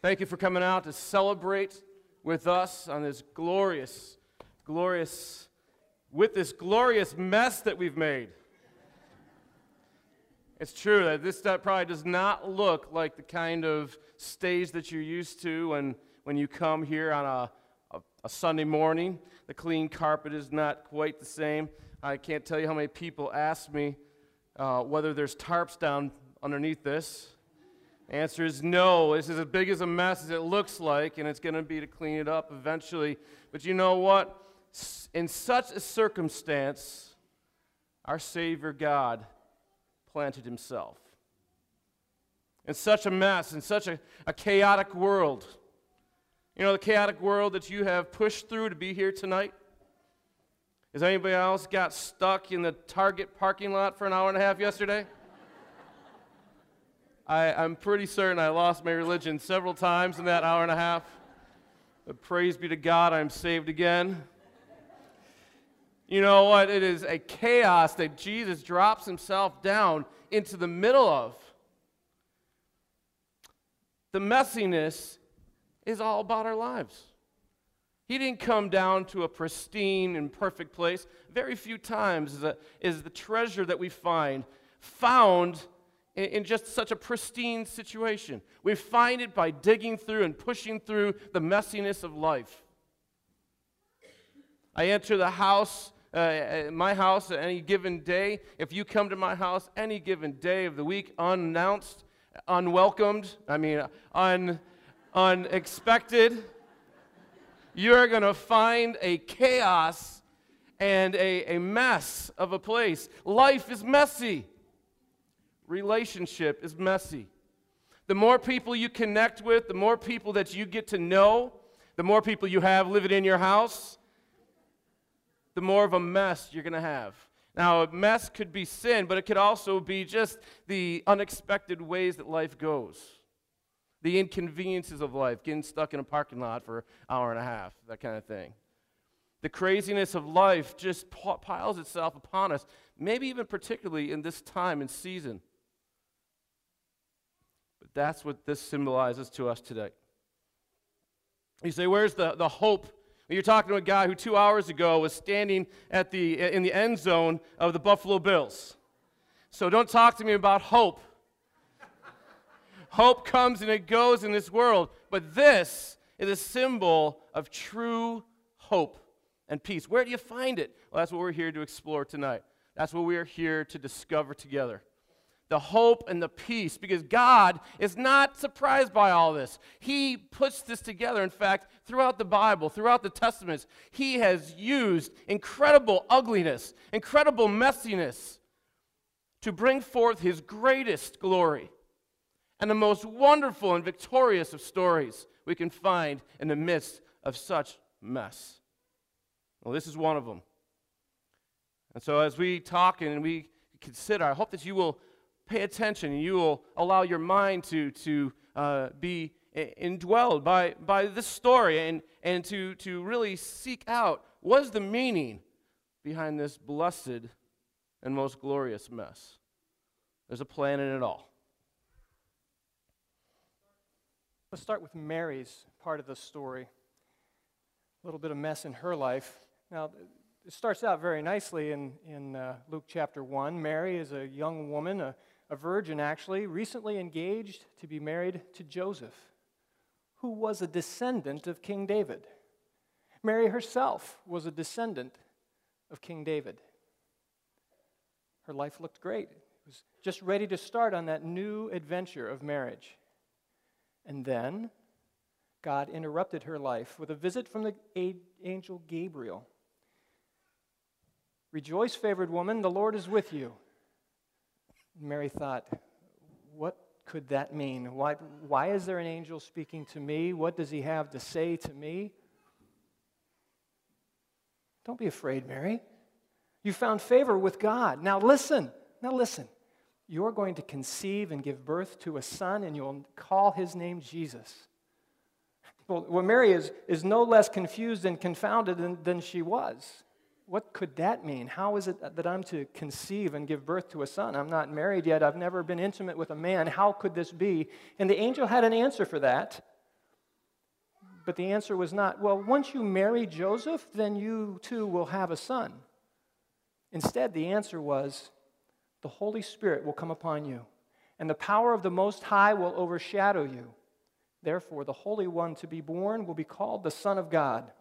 Thank you for coming out to celebrate with us on this glorious mess that we've made. It's true that this probably does not look like the kind of stage that you're used to when you come here on a Sunday morning. The clean carpet is not quite the same. I can't tell you how many people ask me whether there's tarps down underneath this. The answer is no. This is as big as a mess as it looks like, and it's going to be to clean it up eventually. But you know what? In such a circumstance, our Savior God planted himself. In such a mess, in such a chaotic world. You know, the chaotic world that you have pushed through to be here tonight? Has anybody else got stuck in the Target parking lot for an hour and a half yesterday? I'm pretty certain I lost my religion several times in that hour and a half. But praise be to God, I'm saved again. You know what? It is a chaos that Jesus drops himself down into the middle of. The messiness is all about our lives. He didn't come down to a pristine and perfect place. Very few times is the treasure that we found in just such a pristine situation. We find it by digging through and pushing through the messiness of life. I enter the house, my house, at any given day. If you come to my house any given day of the week unannounced, unwelcomed, unexpected, you're going to find a chaos and a mess of a place. Life is messy. Relationship is messy. The more people you connect with, the more people that you get to know, the more people you have living in your house, the more of a mess you're going to have. Now, a mess could be sin, but it could also be just the unexpected ways that life goes. The inconveniences of life, getting stuck in a parking lot for an hour and a half, that kind of thing. The craziness of life just piles itself upon us, maybe even particularly in this time and season. But that's what this symbolizes to us today. You say, where's the hope? Well, you're talking to a guy who 2 hours ago was standing in the end zone of the Buffalo Bills. So don't talk to me about hope. Hope comes and it goes in this world. But this is a symbol of true hope and peace. Where do you find it? Well, that's what we're here to explore tonight. That's what we are here to discover together. The hope and the peace, because God is not surprised by all this. He puts this together. In fact, throughout the Bible, throughout the Testaments, he has used incredible ugliness, incredible messiness to bring forth his greatest glory and the most wonderful and victorious of stories we can find in the midst of such mess. Well, this is one of them. And so as we talk and we consider, I hope that you will pay attention and you will allow your mind to be indwelled by this story and to really seek out what is the meaning behind this blessed and most glorious mess. There's a plan in it all. Let's start with Mary's part of the story. A little bit of mess in her life. Now, it starts out very nicely in Luke chapter 1. Mary is a young woman, a virgin actually, recently engaged to be married to Joseph, who was a descendant of King David. Mary herself was a descendant of King David. Her life looked great. It was just ready to start on that new adventure of marriage. And then God interrupted her life with a visit from the angel Gabriel. "Rejoice, favored woman, the Lord is with you." Mary thought, what could that mean? Why is there an angel speaking to me? What does he have to say to me? Don't be afraid, Mary. You found favor with God. Now listen. You're going to conceive and give birth to a son, and you'll call his name Jesus. Well, Mary is no less confused and confounded than she was. What could that mean? How is it that I'm to conceive and give birth to a son? I'm not married yet. I've never been intimate with a man. How could this be? And the angel had an answer for that. But the answer was not, well, once you marry Joseph, then you too will have a son. Instead, the answer was, the Holy Spirit will come upon you, and the power of the Most High will overshadow you. Therefore, the Holy One to be born will be called the Son of God.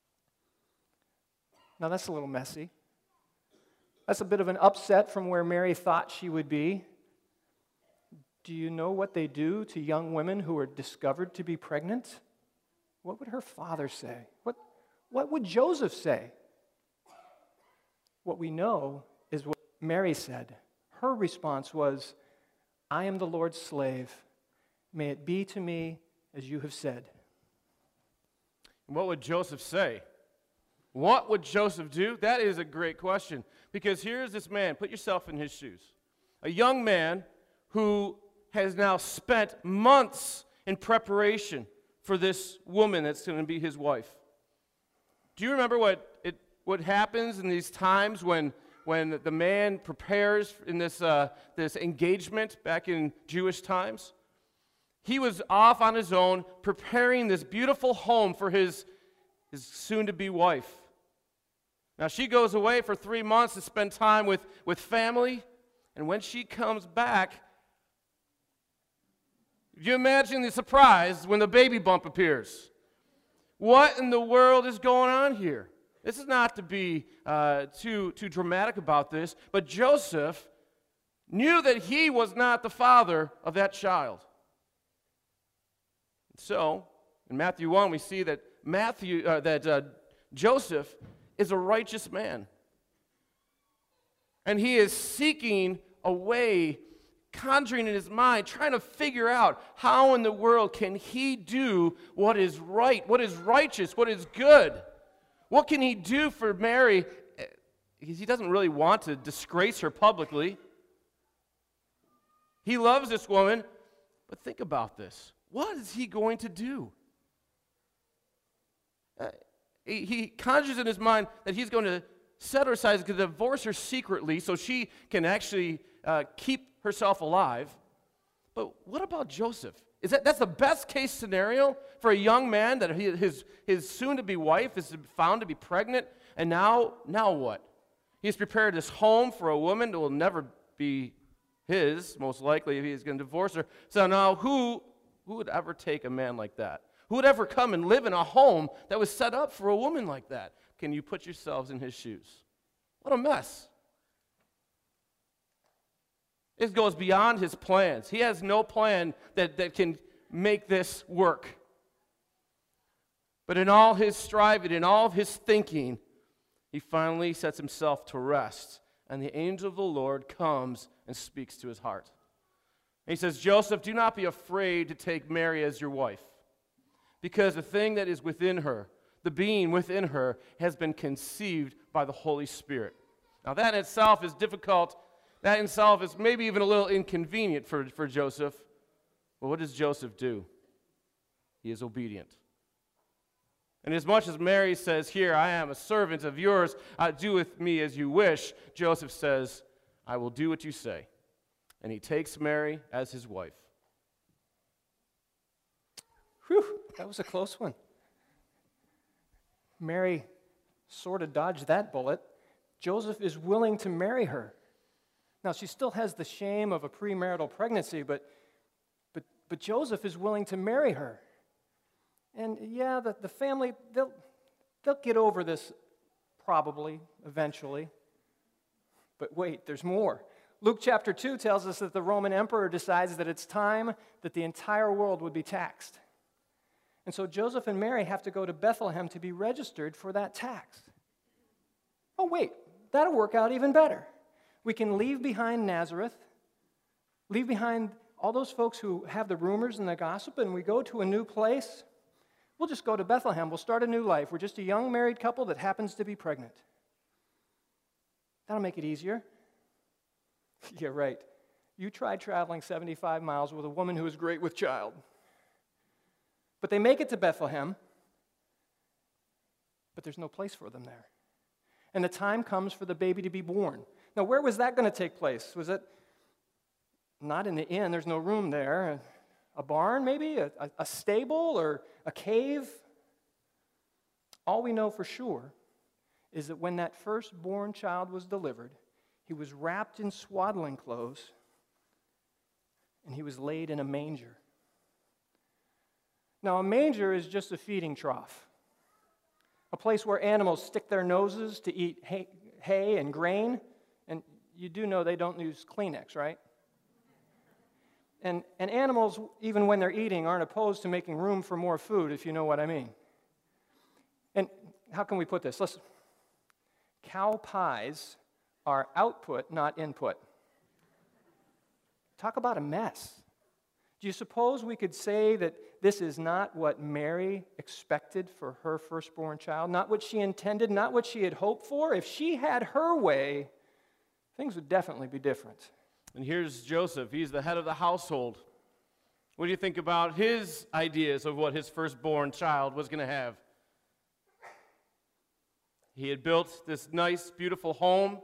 Now, that's a little messy. That's a bit of an upset from where Mary thought she would be. Do you know what they do to young women who are discovered to be pregnant? What would her father say? What would Joseph say? What we know is what Mary said. Her response was, I am the Lord's slave. May it be to me as you have said. What would Joseph say? What would Joseph do? That is a great question. Because here's this man, put yourself in his shoes. A young man who has now spent months in preparation for this woman that's going to be his wife. Do you remember what happens in these times when the man prepares in this engagement back in Jewish times? He was off on his own preparing this beautiful home for his soon-to-be wife. Now, she goes away for 3 months to spend time with family, and when she comes back, you imagine the surprise when the baby bump appears. What in the world is going on here? This is not to be too dramatic about this, but Joseph knew that he was not the father of that child. So, in Matthew 1, we see that Joseph is a righteous man. And he is seeking a way, conjuring in his mind, trying to figure out how in the world can he do what is right, what is righteous, what is good. What can he do for Mary? Because he doesn't really want to disgrace her publicly. He loves this woman, but think about this. What is he going to do? He conjures in his mind that he's going to set her aside, to divorce her secretly so she can actually keep herself alive. But what about Joseph? That's the best case scenario for a young man, that his soon-to-be wife is found to be pregnant, and now what? He's prepared this home for a woman that will never be his, most likely, if he's going to divorce her. So now who would ever take a man like that? Who would ever come and live in a home that was set up for a woman like that? Can you put yourselves in his shoes? What a mess. It goes beyond his plans. He has no plan that can make this work. But in all his striving, in all of his thinking, he finally sets himself to rest. And the angel of the Lord comes and speaks to his heart. And he says, Joseph, do not be afraid to take Mary as your wife, because the thing that is within her, the being within her, has been conceived by the Holy Spirit. Now that in itself is difficult. That in itself is maybe even a little inconvenient for Joseph. But what does Joseph do? He is obedient. And as much as Mary says, here, I am a servant of yours, do with me as you wish, Joseph says, I will do what you say. And he takes Mary as his wife. Whew, that was a close one. Mary sort of dodged that bullet. Joseph is willing to marry her. Now, she still has the shame of a premarital pregnancy, but Joseph is willing to marry her. And yeah, the family, they'll get over this probably, eventually. But wait, there's more. Luke chapter 2 tells us that the Roman emperor decides that it's time that the entire world would be taxed. And so Joseph and Mary have to go to Bethlehem to be registered for that tax. Oh wait, that'll work out even better. We can leave behind Nazareth, leave behind all those folks who have the rumors and the gossip, and we go to a new place. We'll just go to Bethlehem. We'll start a new life. We're just a young married couple that happens to be pregnant. That'll make it easier. Yeah, right. You tried traveling 75 miles with a woman who is great with child. But they make it to Bethlehem, but there's no place for them there. And the time comes for the baby to be born. Now, where was that going to take place? Was it not in the inn? There's no room there. A barn, maybe? A stable or a cave? All we know for sure is that when that firstborn child was delivered, he was wrapped in swaddling clothes and he was laid in a manger. Now, a manger is just a feeding trough, a place where animals stick their noses to eat hay and grain, and you do know they don't use Kleenex, right? And animals, even when they're eating, aren't opposed to making room for more food, if you know what I mean. And how can we put this? Listen, cow pies are output, not input. Talk about a mess. Do you suppose we could say that this is not what Mary expected for her firstborn child? Not what she intended, not what she had hoped for? If she had her way, things would definitely be different. And here's Joseph. He's the head of the household. What do you think about his ideas of what his firstborn child was going to have? He had built this nice, beautiful home.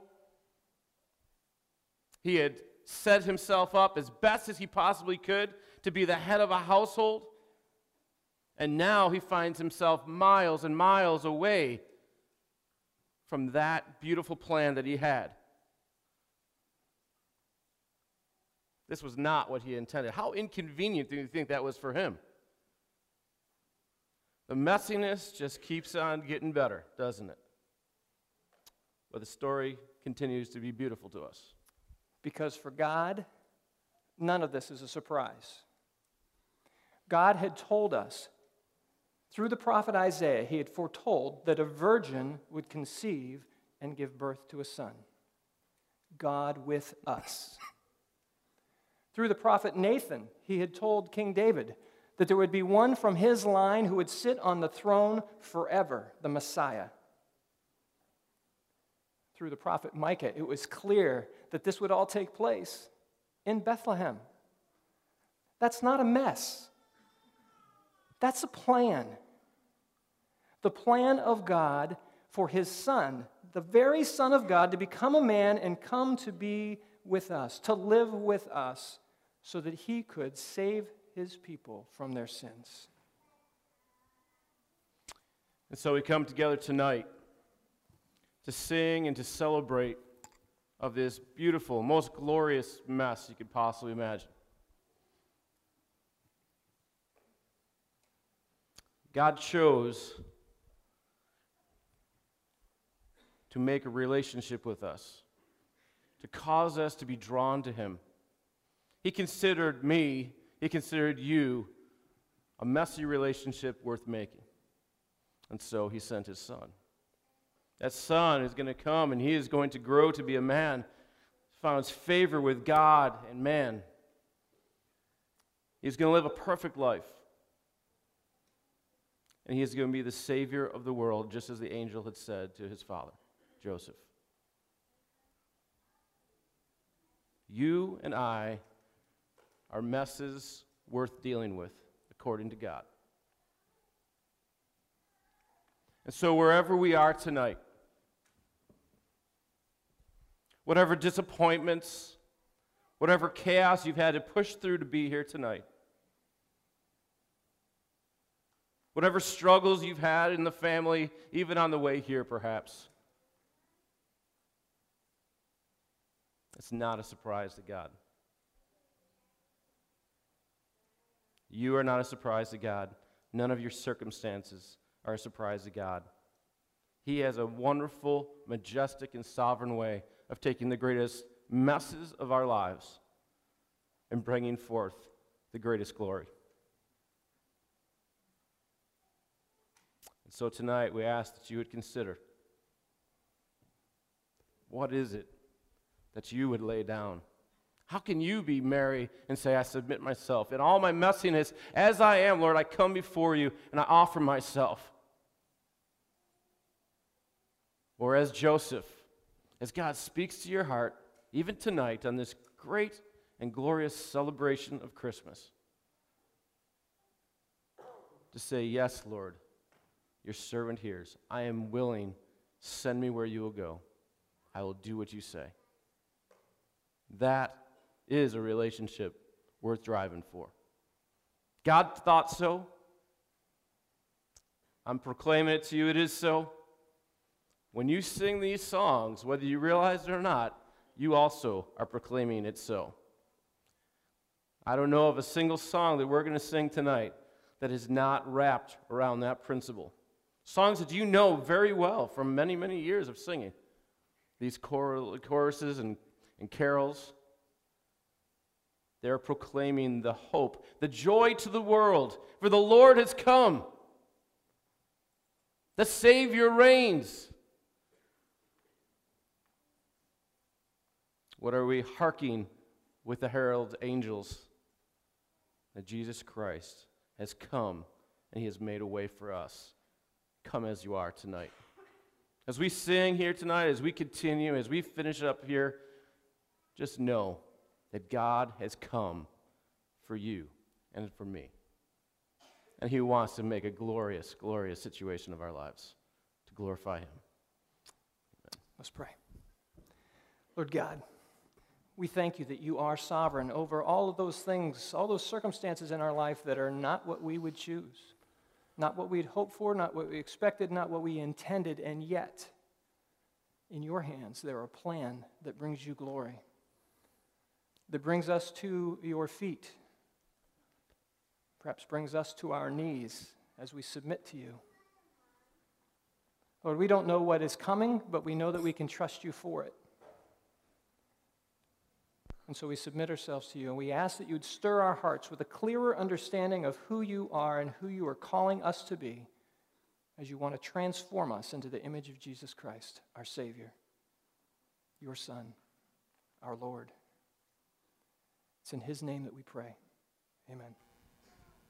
He had set himself up as best as he possibly could to be the head of a household. And now he finds himself miles and miles away from that beautiful plan that he had. This was not what he intended. How inconvenient do you think that was for him? The messiness just keeps on getting better, doesn't it? But the story continues to be beautiful to us. Because for God, none of this is a surprise. God had told us, through the prophet Isaiah, he had foretold that a virgin would conceive and give birth to a son. God with us. Through the prophet Nathan, he had told King David that there would be one from his line who would sit on the throne forever, the Messiah. Through the prophet Micah, it was clear that this would all take place in Bethlehem. That's not a mess. That's a plan. The plan of God for his Son, the very Son of God, to become a man and come to be with us, to live with us, so that he could save his people from their sins. And so we come together tonight to sing and to celebrate of this beautiful, most glorious mess you could possibly imagine. God chose to make a relationship with us, to cause us to be drawn to him. He considered me, he considered you, a messy relationship worth making. And so he sent his son. That son is going to come and he is going to grow to be a man, found favor with God and man. He's going to live a perfect life. And he is going to be the Savior of the world, just as the angel had said to his father, Joseph. You and I are messes worth dealing with, according to God. And so wherever we are tonight, whatever disappointments, whatever chaos you've had to push through to be here tonight, whatever struggles you've had in the family, even on the way here perhaps, it's not a surprise to God. You are not a surprise to God. None of your circumstances are a surprise to God. He has a wonderful, majestic, and sovereign way of taking the greatest messes of our lives and bringing forth the greatest glory. And so tonight we ask that you would consider, what is it that you would lay down? How can you be Mary and say, I submit myself in all my messiness, as I am, Lord, I come before you and I offer myself. Or as Joseph, as God speaks to your heart, even tonight on this great and glorious celebration of Christmas, to say, yes, Lord, your servant hears. I am willing. Send me where you will go. I will do what you say. That is a relationship worth driving for. God thought so. I'm proclaiming it to you, it is so. When you sing these songs, whether you realize it or not, you also are proclaiming it so. I don't know of a single song that we're going to sing tonight that is not wrapped around that principle. Songs that you know very well from many, many years of singing. These choruses and carols, they're proclaiming the hope, the joy to the world, for the Lord has come. The Savior reigns. What are we harking with the herald angels? That Jesus Christ has come and he has made a way for us. Come as you are tonight. As we sing here tonight, as we continue, as we finish up here, just know that God has come for you and for me. And he wants to make a glorious, glorious situation of our lives to glorify him. Amen. Let's pray. Lord God, we thank you that you are sovereign over all of those things, all those circumstances in our life that are not what we would choose, not what we'd hoped for, not what we expected, not what we intended, and yet, in your hands, there are a plan that brings you glory, that brings us to your feet, perhaps brings us to our knees as we submit to you. Lord, we don't know what is coming, but we know that we can trust you for it. And so we submit ourselves to you, and we ask that you would stir our hearts with a clearer understanding of who you are and who you are calling us to be as you want to transform us into the image of Jesus Christ, our Savior, your Son, our Lord. It's in his name that we pray. Amen.